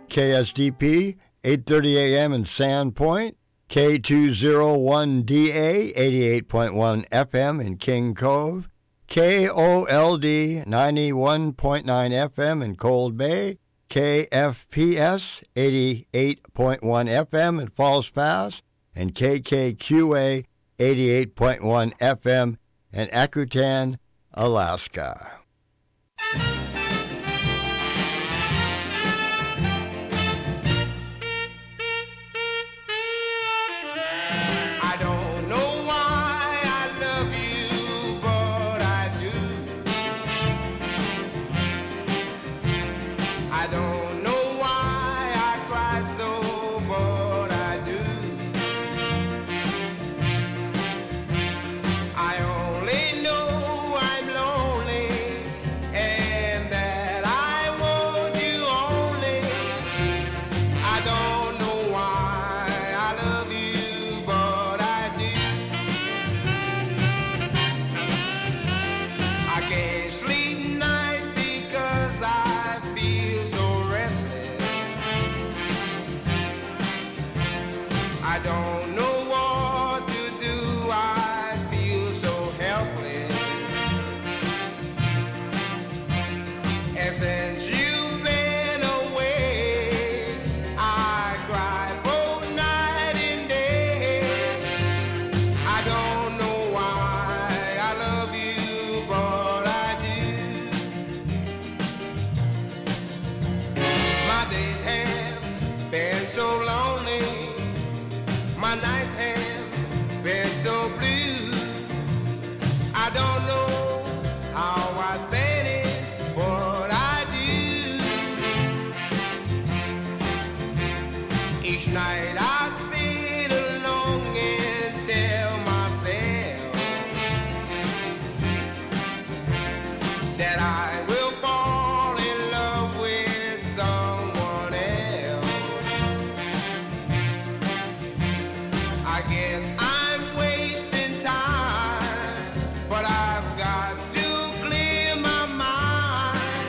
KSDP, 8:30 a.m. in Sandpoint, K201DA, 88.1 FM in King Cove, KOLD, 91.9 FM in Cold Bay, KFPS, 88.1 FM in Falls Pass, and KKQA, 88.1 FM in Akutan, Alaska.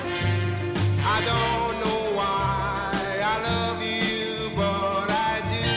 I don't know why I love you, but I do.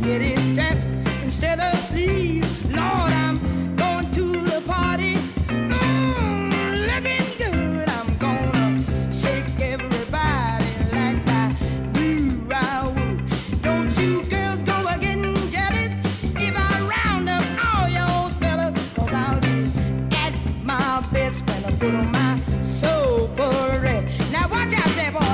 spaghetti straps instead of sleeves. Lord, I'm going to the party. Looking good. I'm gonna shake everybody like I knew I would. Don't you girls go a getting jealous if I round up all your fellas, 'cause I'll be at my best when I put on my soul for red. Now watch out there, boy.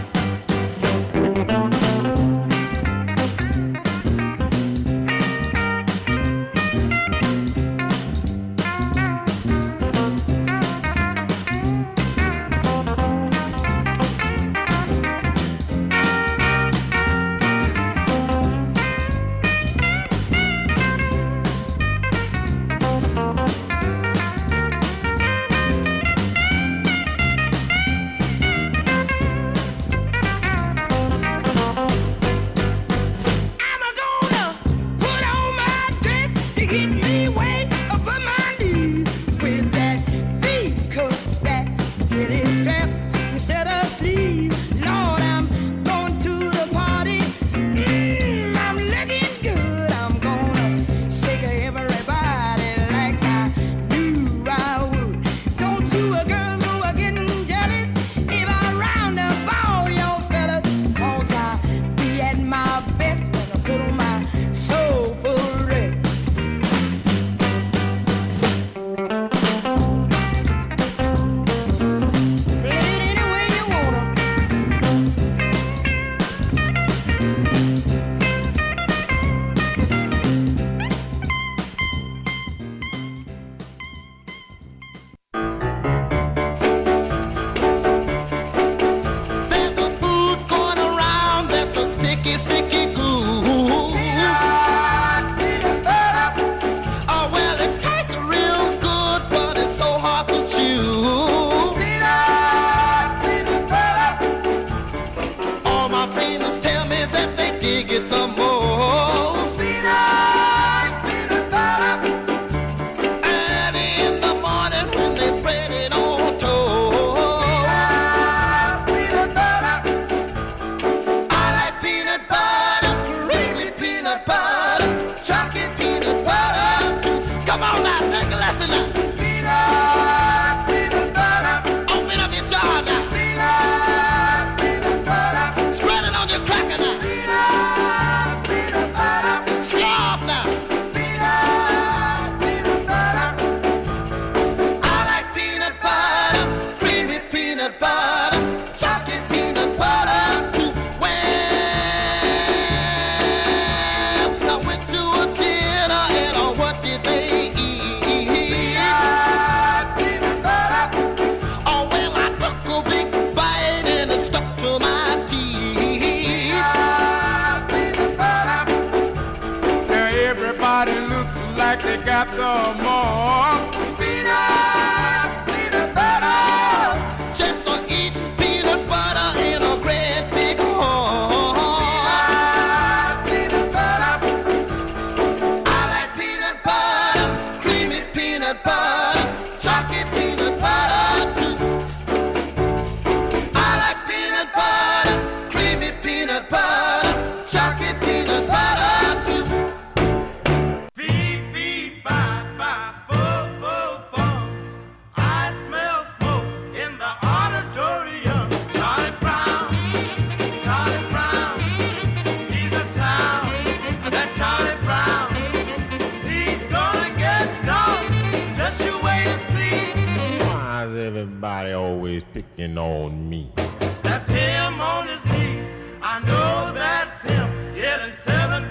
Everybody always picking on me. That's him on his knees. I know that's him. Yelling 7,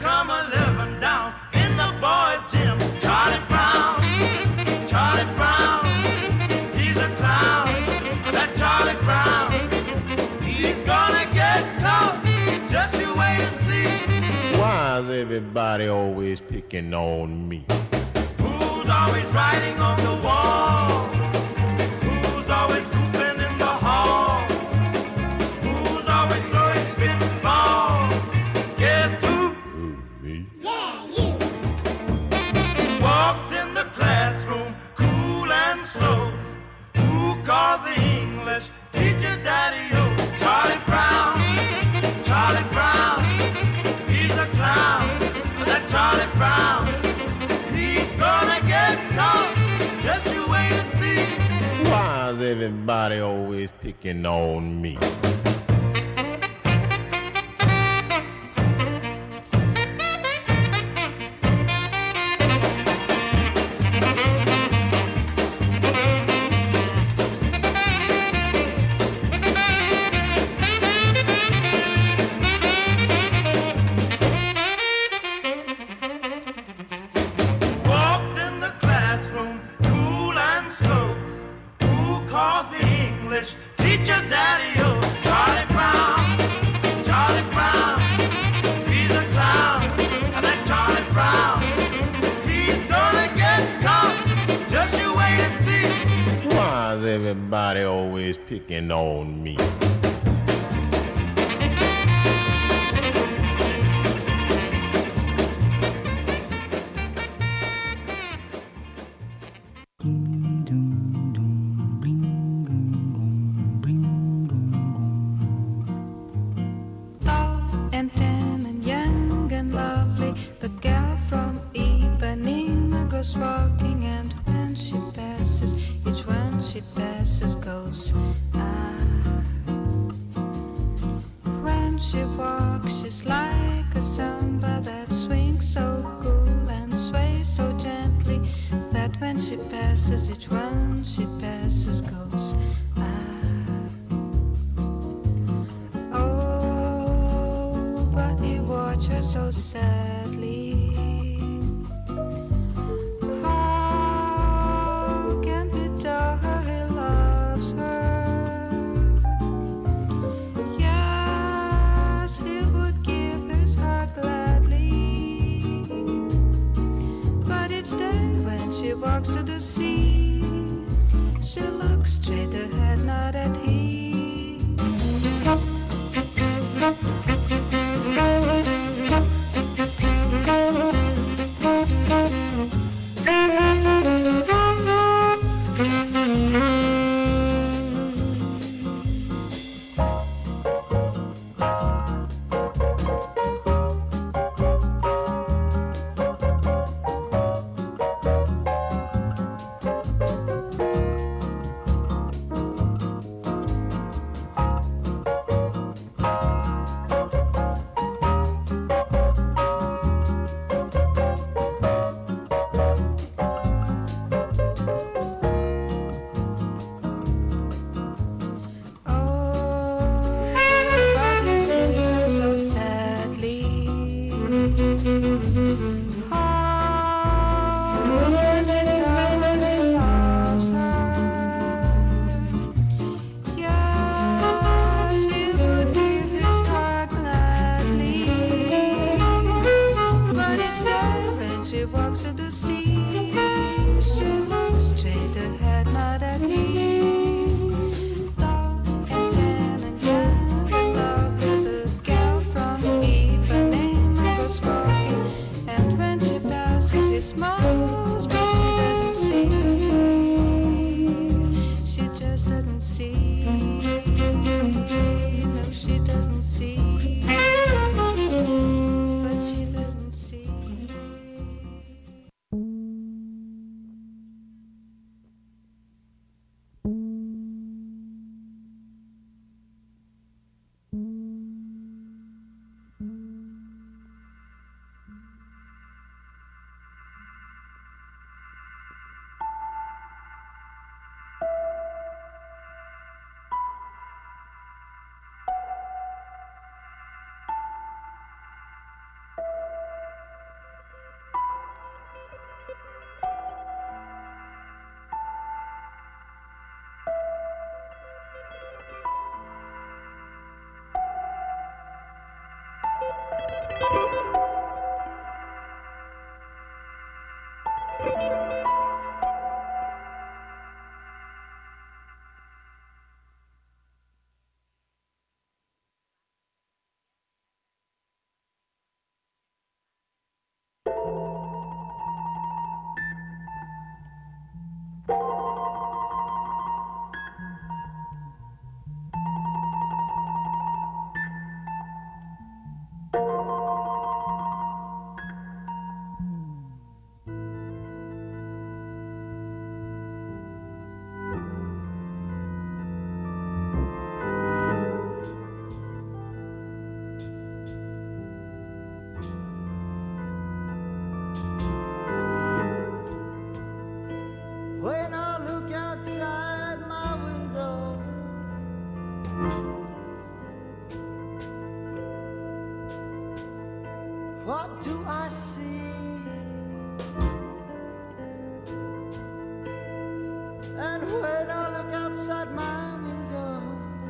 11 down in the boys' gym. Charlie Brown, Charlie Brown, he's a clown. That Charlie Brown, he's gonna get caught. Just you wait and see. Why is everybody always picking on me? Who's always writing on the wall? Always goofing in the hall. Who's always throwing spitting balls? Guess who? Me. Yeah, you. Walks in the classroom, cool and slow. Who calls the English teacher Daddy-O? Charlie Brown, Charlie Brown, he's a clown. everybody always picking on me? Walks in the classroom, cool and slow. Who calls the English teacher daddy-o? Charlie Brown, Charlie Brown. He's a clown, and that Charlie Brown, he's gonna get caught. Just you wait and see. Why is everybody always picking on me? Tall and tan and young and lovely, the gal from Ipanema goes walking, and when she passes, each one she passes goes ah. When she walks, she's like a samba that swings so cool and sways so gently that when she passes, each one she passes goes ah. Oh, but he watched her so sadly. How can he tell her he loves her? Yes, he would give his heart gladly. But each day when she walks to the sea, she looks straight ahead, not at him. Oh, but he sees her so sadly. How can he tell her he loves her? Yes, he would give his heart gladly. But each day when she walks to the sea, she looks straight ahead, not at him. Tall and tan and young and lovely, the gal from Ipanema goes walking, and when she passes, he smiles, but she doesn't see. She just doesn't see. No, she doesn't see. But she doesn't see. do I see? And when I look outside my window,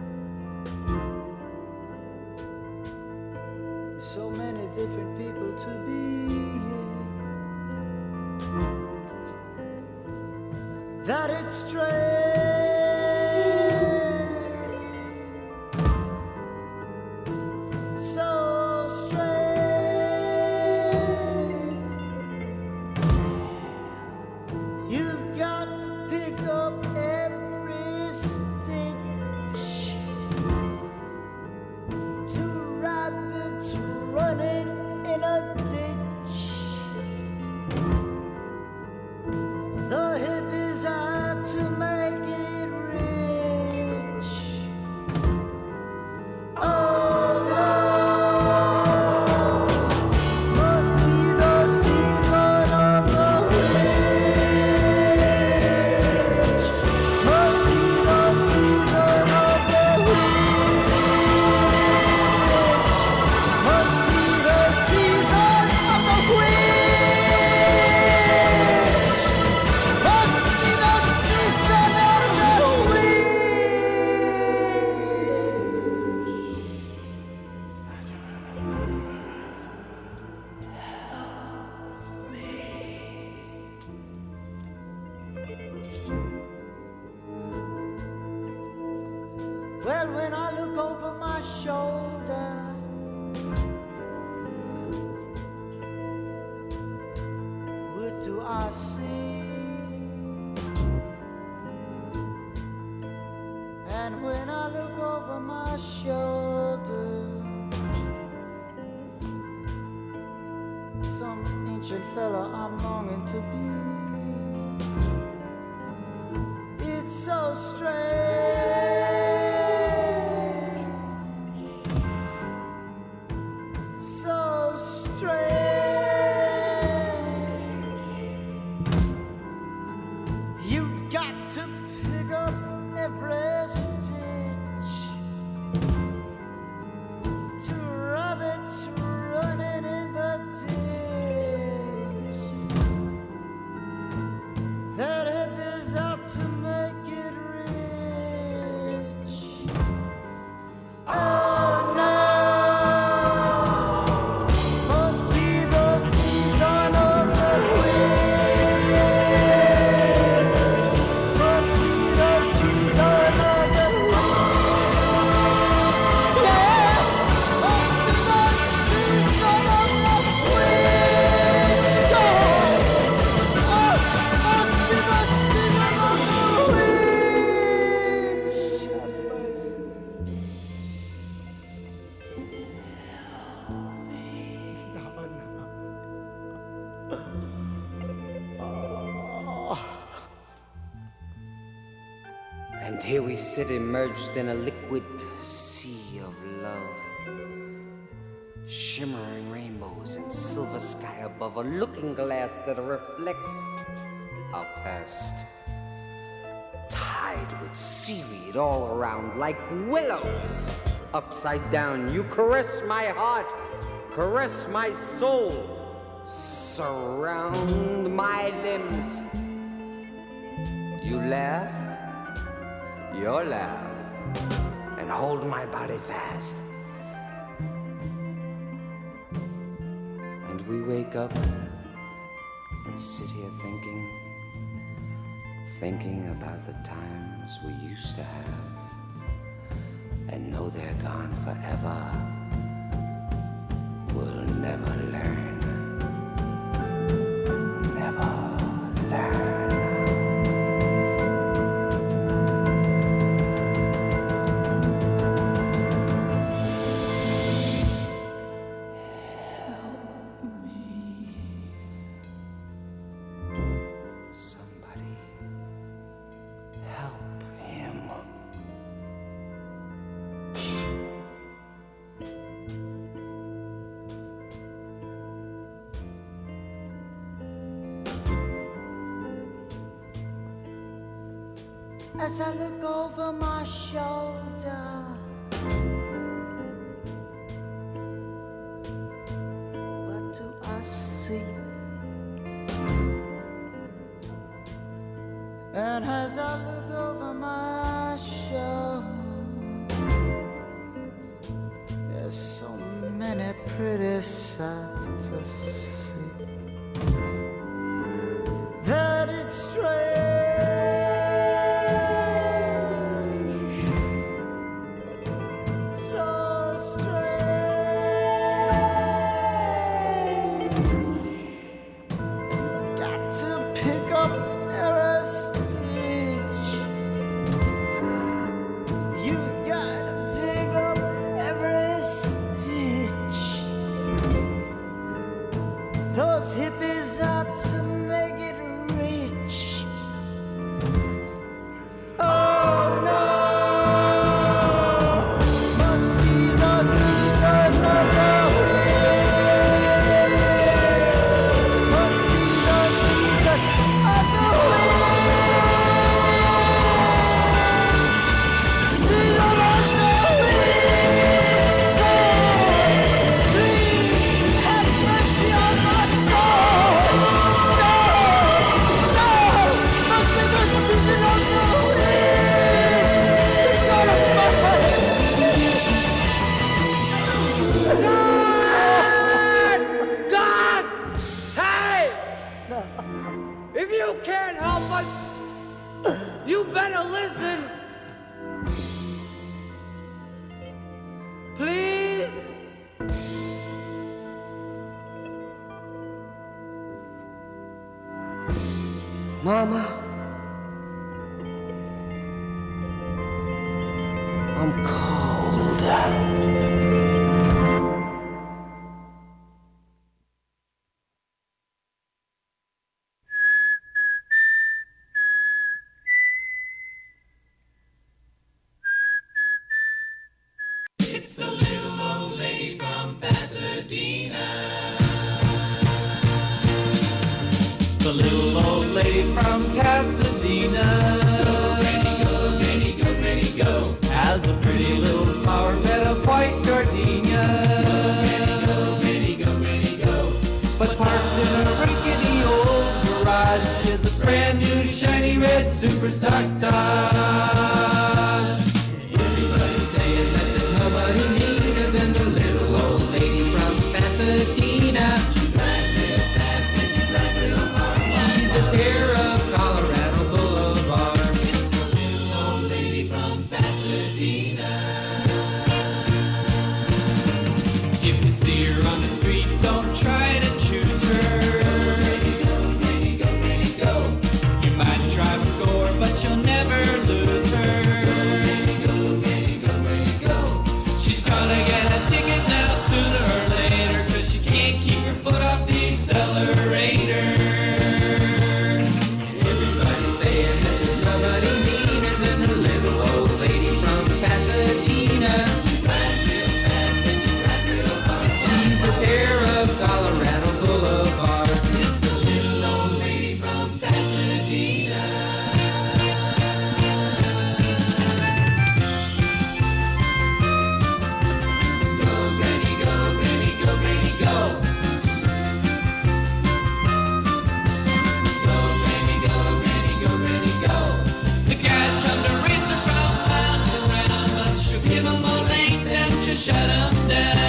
so many different people to be. That it's strange, so strange. You've got to pick up every stitch. Two rabbits running in a ditch. The hippies had to make it rich. Oh no, must be the season of the witch. Must be the season of the witch. Must be the season of the witch. Must be the season of the witch. Well, when I look over my shoulder, what do I see? And when I look over my shoulder, some ancient fella I'm longing to be. It's so strange, so strange. You've got to pick up every stitch. Two rabbits running in the ditch. That hippie's out to make it rich. Oh no, must be the season of the witch. Must be the season of the witch. Yeah, must be the season of the witch. Oh, must be the season of the witch. And here we sit immersed in a liquid sea of love. Shimmering rainbows and silver sky above a looking glass that reflects our past. Tied with seaweed all around like willows. Upside down, you caress my heart, caress my soul, surround my limbs. You laugh, your laugh, and hold my body fast. And we wake up and sit here thinking about the times we used to have, and know they're gone forever. We'll never learn, never learn. Somebody help him. As I look over my shoulder, what do I sea. And as I look over my shoulder, there's so many pretty sights to see that it's strange, so strange. You've got to pick up every stitch. You've got to pick up every stitch. Those hippies out to make it rich. Oh no, must be the season of the witch. Must be the season of the witch. Season of the witch. Please have mercy on my soul. No, must be the season of the witch. God Almighty. God! Hey! If you can't help us, you better listen. Please? Mama, I'm cold. The little old lady from Pasadena. Go, granny, go, granny, go. Has a pretty little flower bed of white gardenia. Go, granny, go, granny, go. But parked in a rickety old garage is a brand new shiny red superstock Dodge. Everybody's saying that there's nobody neater than the little old lady from Pasadena. Tear of Colorado Boulevard. It's the little old lady from Pasadena. If you see her on the street, don't try to choose her. Go, granny, go, granny, go. You might try before, but you'll never lose her. Go, granny, go, granny, go. She's gonna get a ticket now sooner or later, 'cause she can't keep her foot off the accelerator. Colorado Boulevard. It's the little old lady from Pasadena. Go, granny, go, granny, go, granny, go. Go, granny, go, granny, go, granny, go. The guys come to race her from miles around, but she'll give 'em a length and she'll shut 'em down.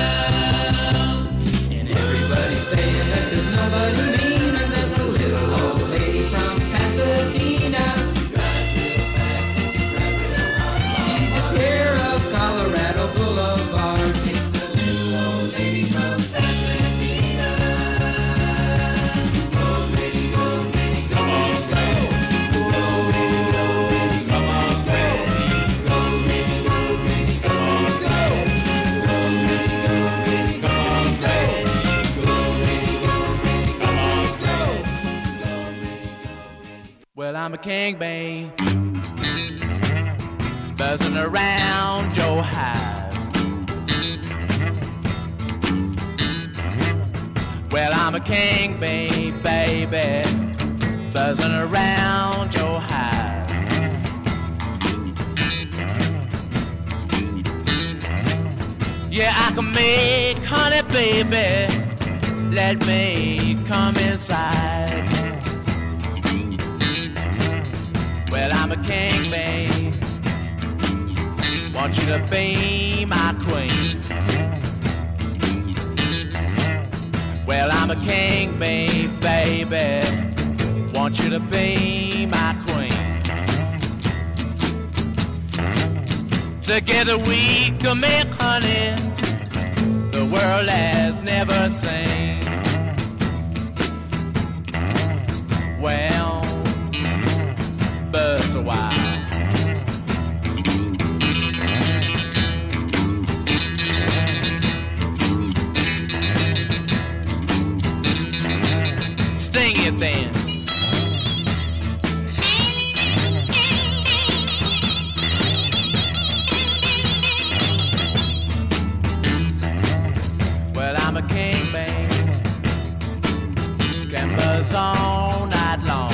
Saying that there's nobody meaner than the little old lady from Pasadena. She drives real fast and she drives real hard. She's the tear of Colorado Boulevard. It's the little old lady from Pasadena. Go, granny, go, granny, go, granny, go. Go, granny, go, granny, come on, go. Go, granny, go, granny, come on, go. Go, granny, go, granny, come on, go. Well, I'm a king bee, buzzing around your hive. Well, I'm a king bee, baby, buzzing around your hive. Yeah, I can make honey, baby, let me come inside. Well, I'm a king, babe. Want you to be my queen. Well, I'm a king, baby. Want you to be my queen. Together we can make honey the world has never seen. Well, but a while. Sting it then. Well, I'm a king, babe. Can buzz all night long.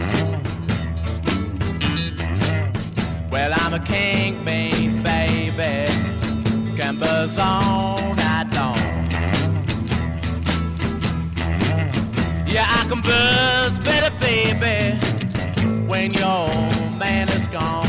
Well, I'm a king, baby. Can buzz all night long. Yeah, I can buzz better, baby, when your man is gone.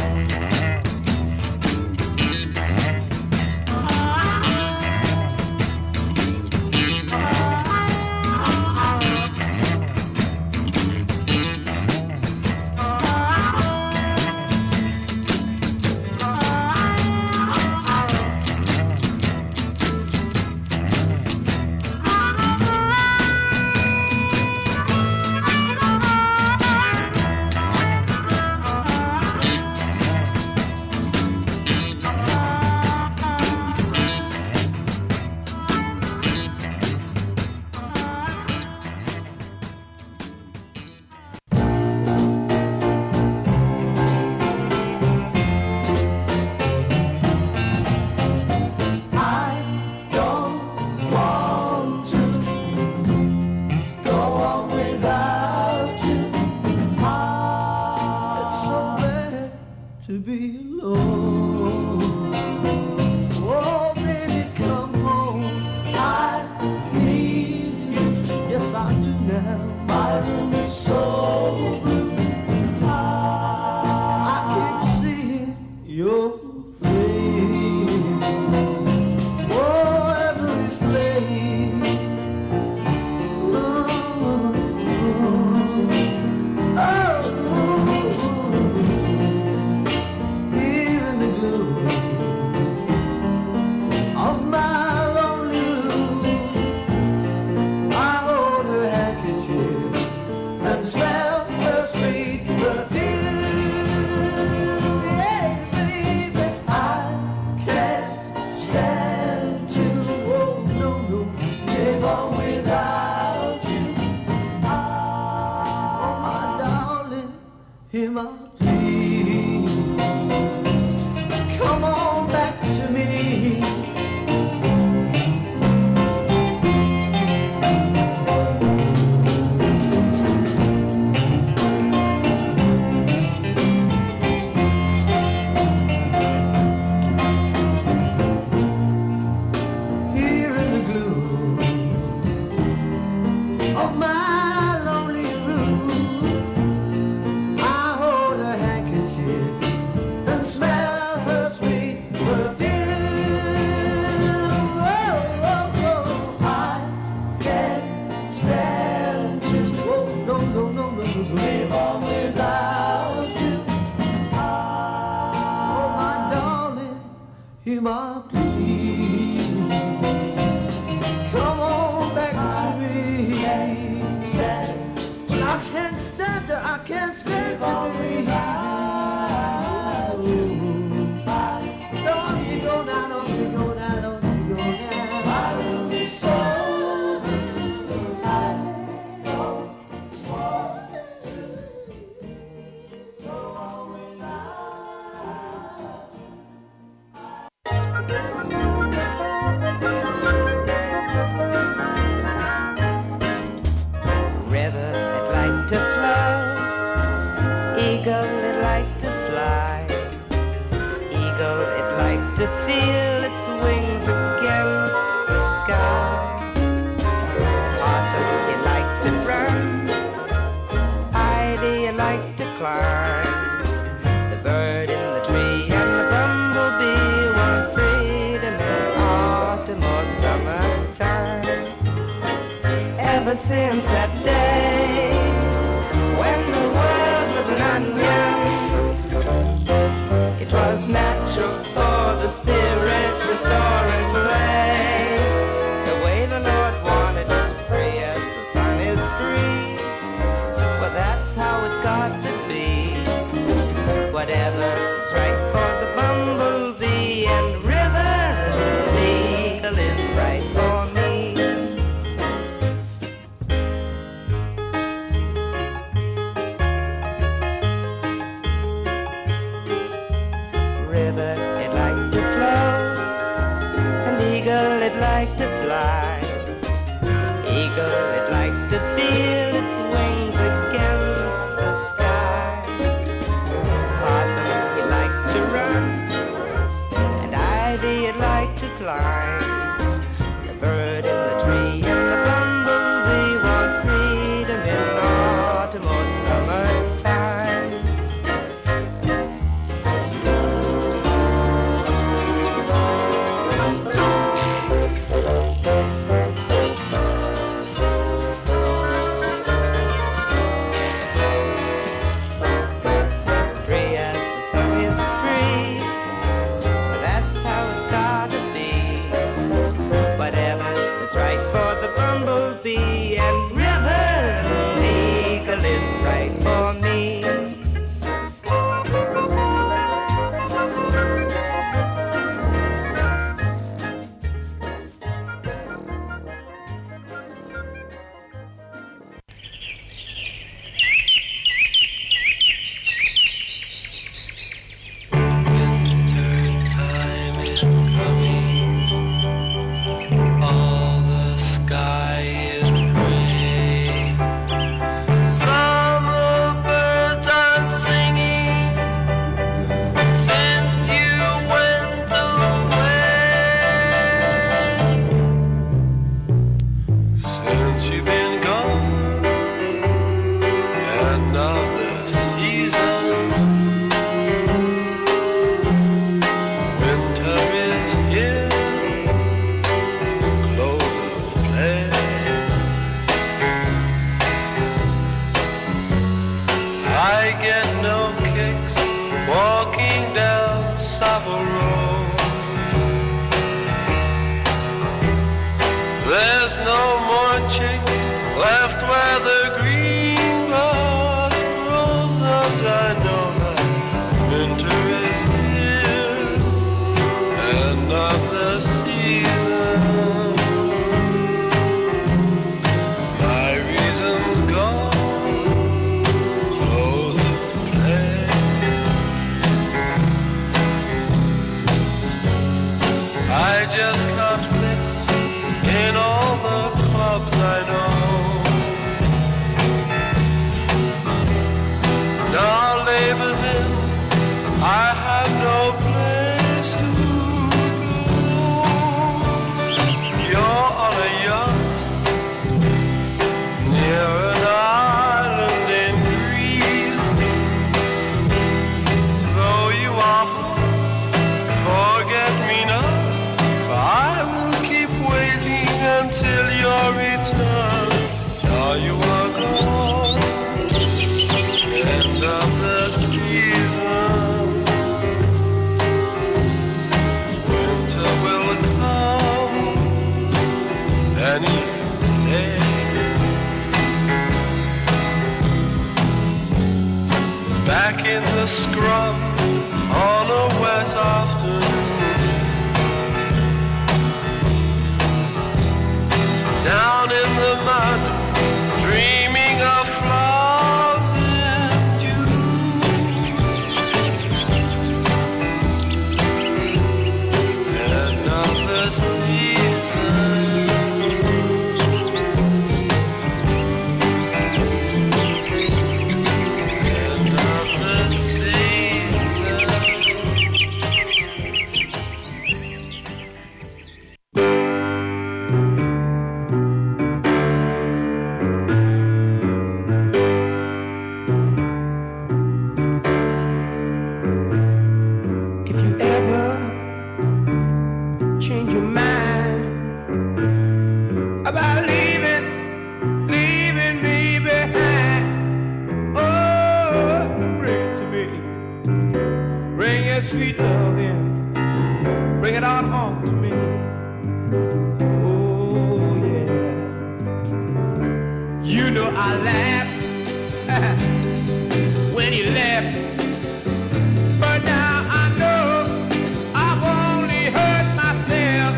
since that day when the world was an onion. It was natural for the spirit to soar and play the way the Lord wanted it, free as the sun is free. Well, that's how it's got to be. Whatever is right for the bumblebee and river legal is right for me. River, it like to flow, and eagle, it like to fly. Eagle, it like to feel its wings against the sky. Possum, it like to run, and ivy, it like to climb. The bird in the tree and the bumblebee want freedom in autumn or summertime. Free as the sun is free, but that's how it's gotta be. Whatever is right for the bumblebee and river eagle is right for me. Winter time is coming. All the sky is gray. Summer birds aren't singing since you went away. Since you've been gone, end of the season. Winter is here, close of play. I get no kicks walking down Savo Road. There's no more chicks left where the green grass grows, and I know that winter is here, end of the season. My reason's gone, close of your sweet love in. Bring it on home to me. Oh, yeah. You know I laughed when you left. But now I know I've only hurt myself.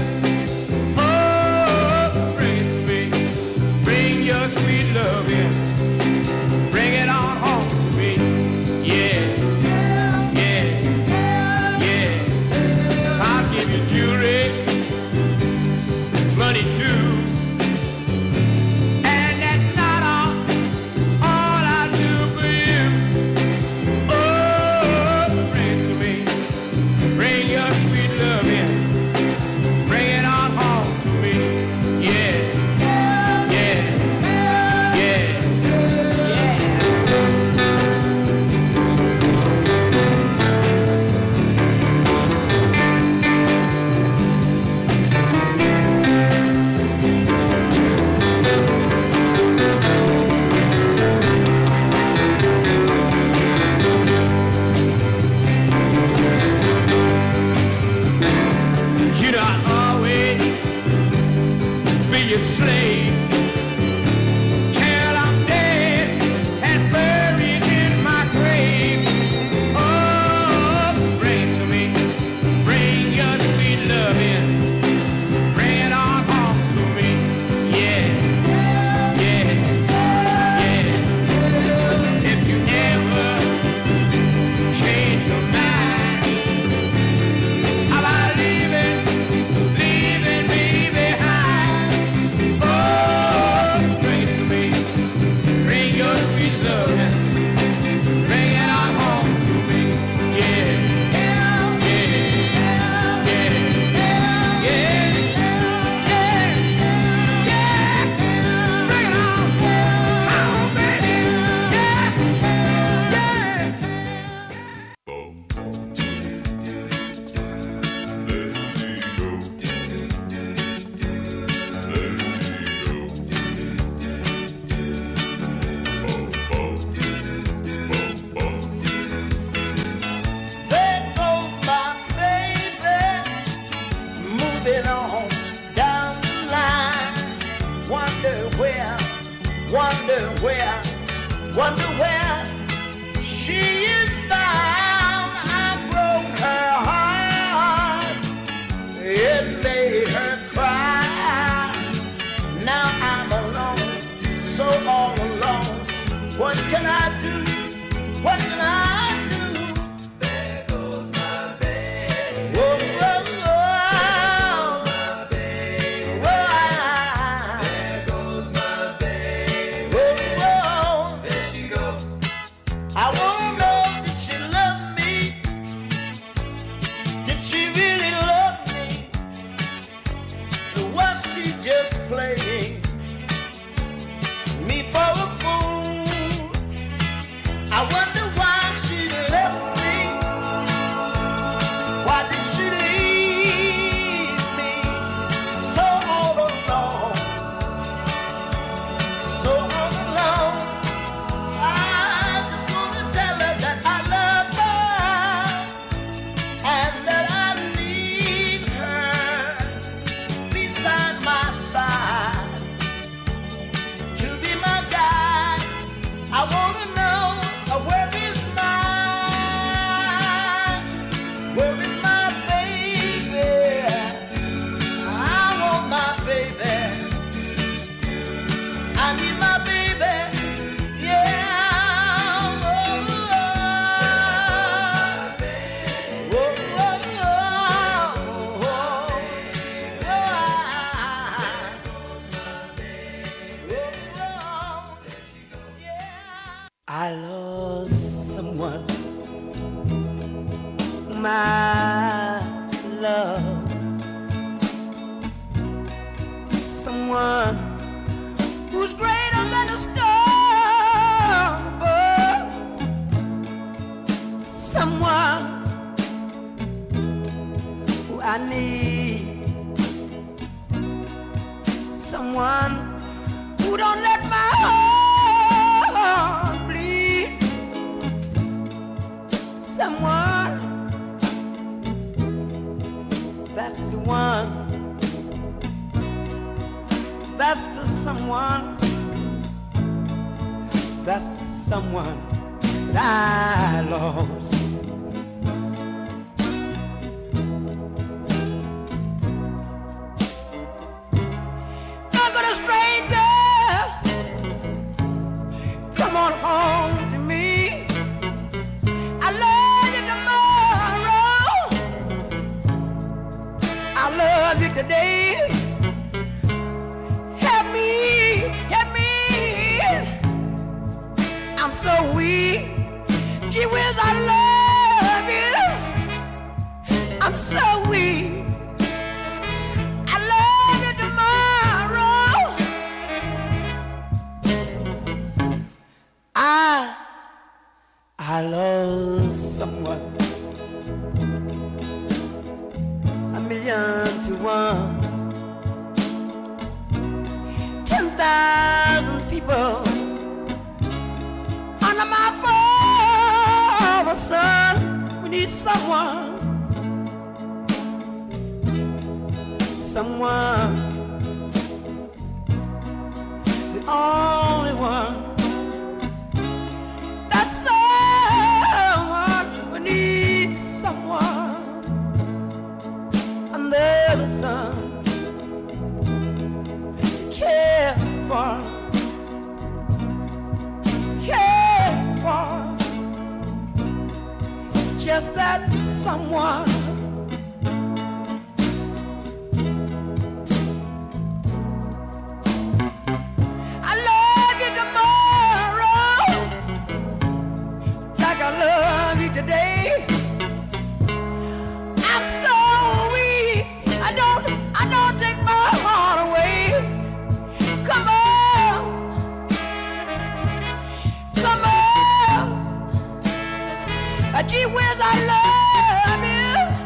Oh, bring it to me. Bring your sweet love in. Bring it on home to me. Yeah, yeah, yeah. I'll give you jewelry, money too. And that's not all I'll do for you. Oh, bring it to me. Bring your sweet love in. Bring it on home to me. Yeah, yeah, yeah, yeah. You know I'll always be your slave till I'm dead and buried in my grave. Oh, bring it to me. Bring your sweet love in. Bring it on home to me. Yeah, yeah, yeah. If you ever change your mind about leaving me behind, oh, bring it to me. Bring your sweet love in. Bring it on home to me. Yeah, yeah, yeah, yeah, yeah, yeah. Bring it on home, baby. Yeah, yeah. There goes my baby, moving on down the line. Wonder where she is bound. I broke her heart, it made her cry. Now I'm alone, so all alone. What can I do? What can I do? There goes my baby. Whoa, whoa, whoa. My baby. Whoa. There goes my baby. Whoa, whoa. There she goes. I wanna know, did she love me? Did she really love me? Or was she just playing me for a fool? I wonder why she left me. Why did she leave me so all alone? So all alone. I just wanna tell her that I love her and that I need her beside my side to be my guide. I wanna know where is my baby? I want my baby. I need my baby. Yeah. Oh, oh, oh, I lost someone, my love, someone who's greater than a star above, someone who I need, someone who don't let my heart bleed, someone that's someone that I lost. Not gonna stranger, come on home to me. I love you tomorrow, I love you today. Help me, I'm so weak. Gee whiz, I love you. I'm so weak. I love you tomorrow. I love someone. 1,000,000 to 1. 10,000 people under my father's son. We need someone, the only one. That's someone. We need someone under the sun. Care for, just that someone. I love you tomorrow like I love you today. I'm so weak, I don't take my heart away. Come on, gee whiz, I love you.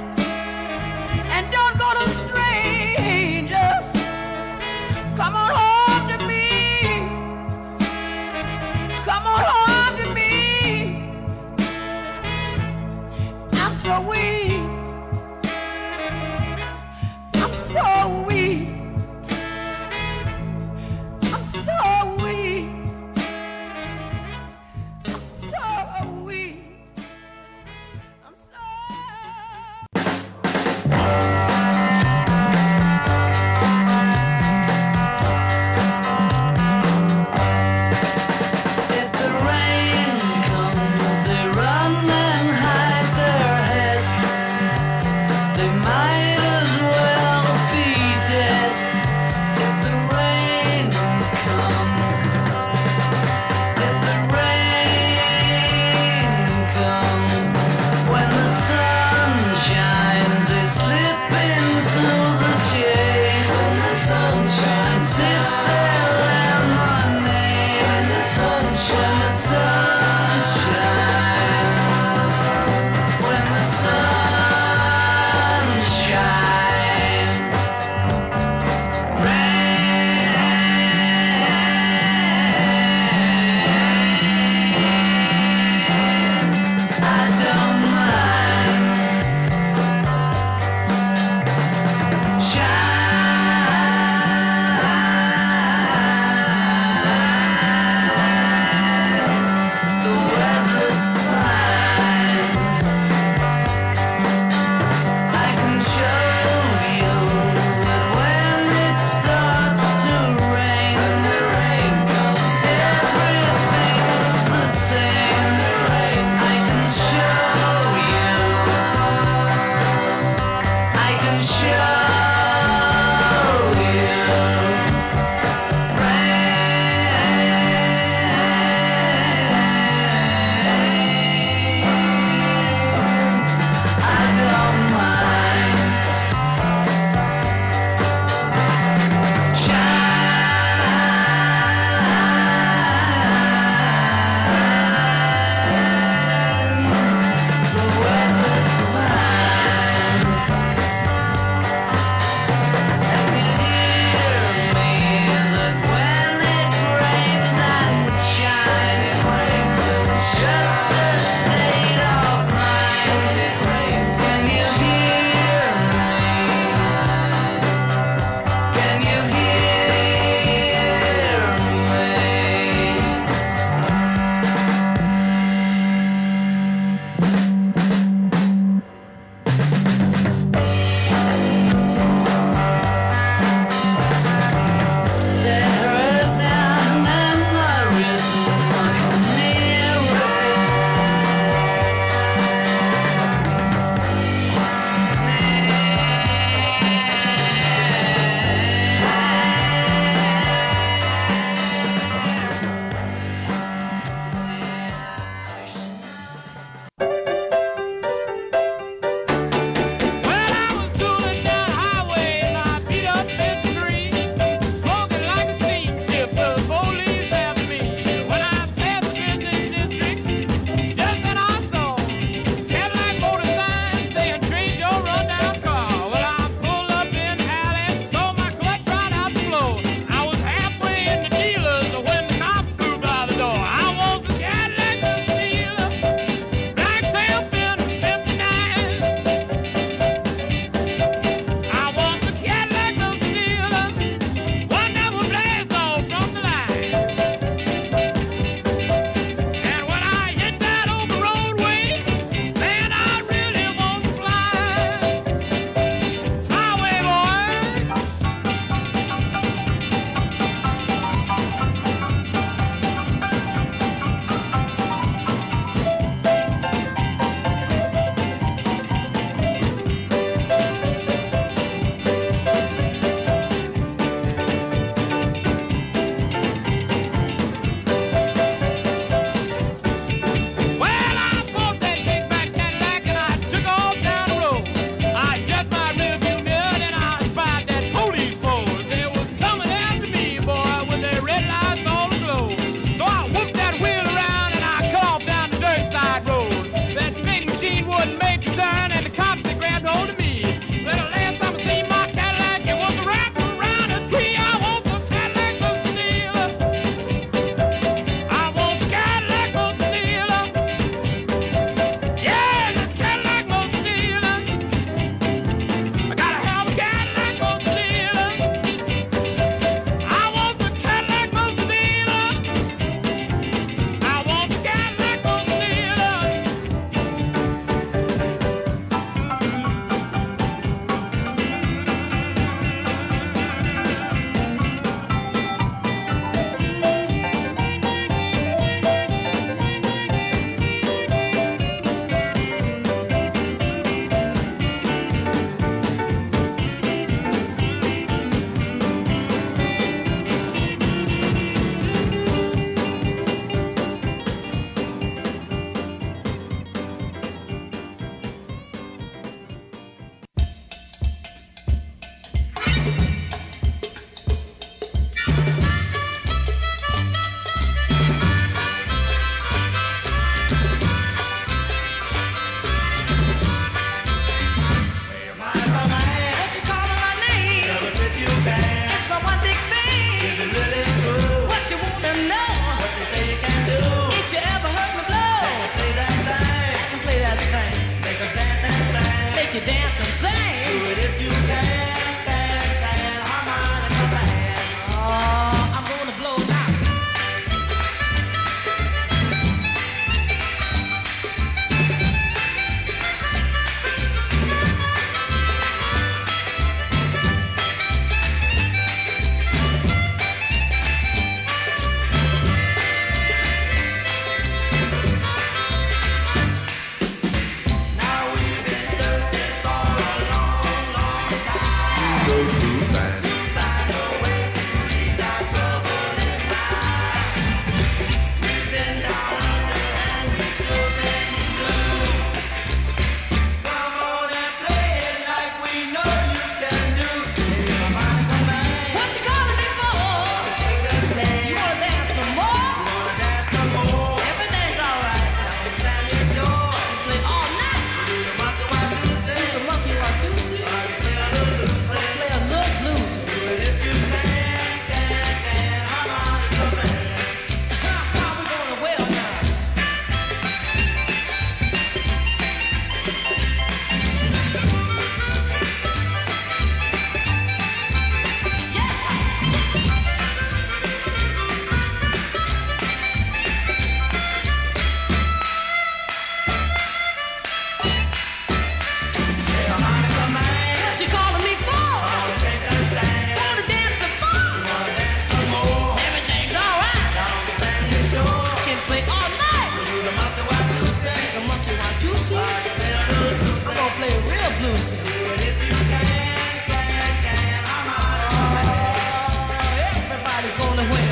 mercy. And if you can, I'm out. Everybody's gonna win.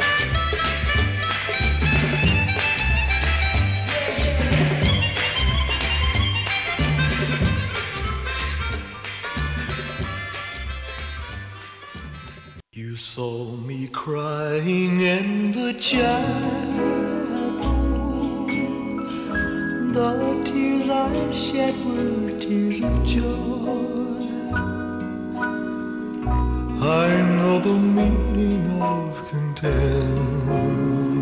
You saw me crying in the chapel. The tears I shed were tears of joy. I know the meaning of contentment.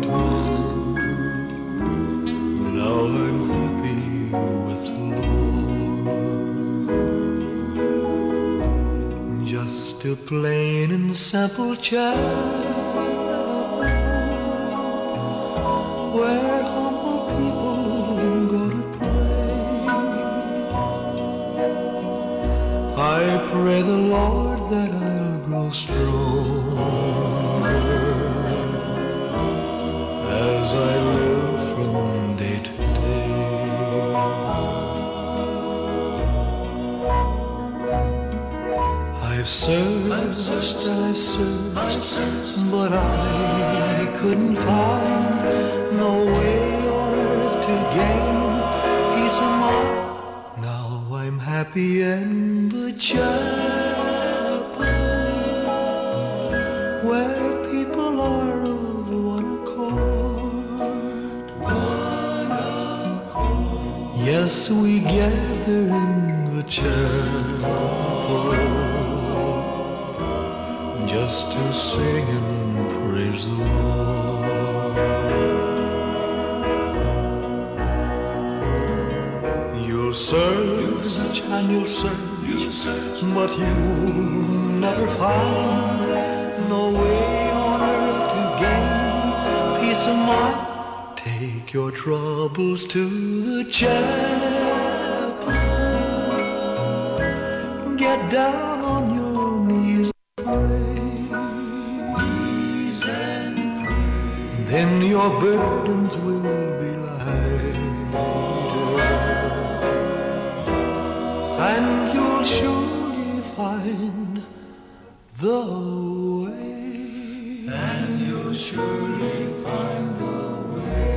Now I'm happy with the Lord. Just a plain and simple child where humble people go to pray. I pray the Lord that I'll grow stronger as I live from day to day. I've searched, but I couldn't find no way on earth to gain peace of mind. Now I'm happy in the chapel where people are of one accord. Yes, we gather in the chapel just to sing and praise the Lord. You'll search and you'll search, but you'll never find no way on earth to gain peace of mind. Take your troubles to the chapel. Get down on your knees. Then your burdens will be lighter, and you'll surely find the way. And you'll surely find the way.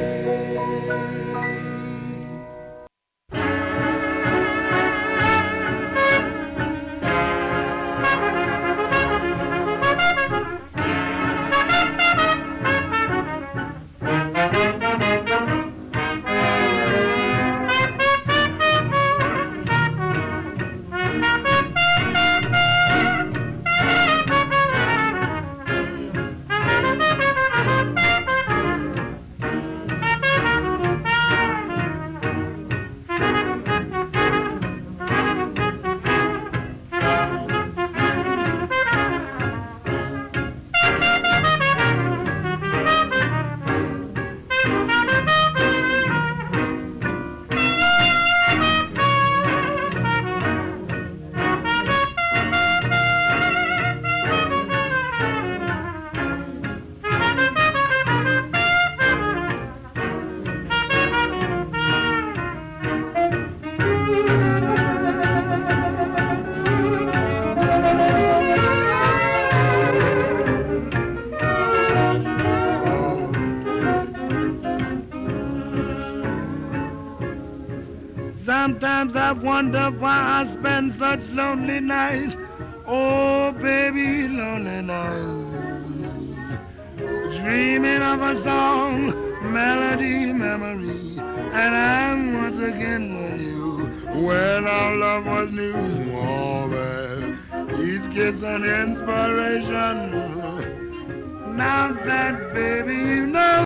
Sometimes I wonder why I spend such lonely nights. Oh, baby, lonely nights. Dreaming of a song, melody, memory. And I'm once again with you. When our love was new, oh, man. Each kiss an inspiration. Now that, baby, you know.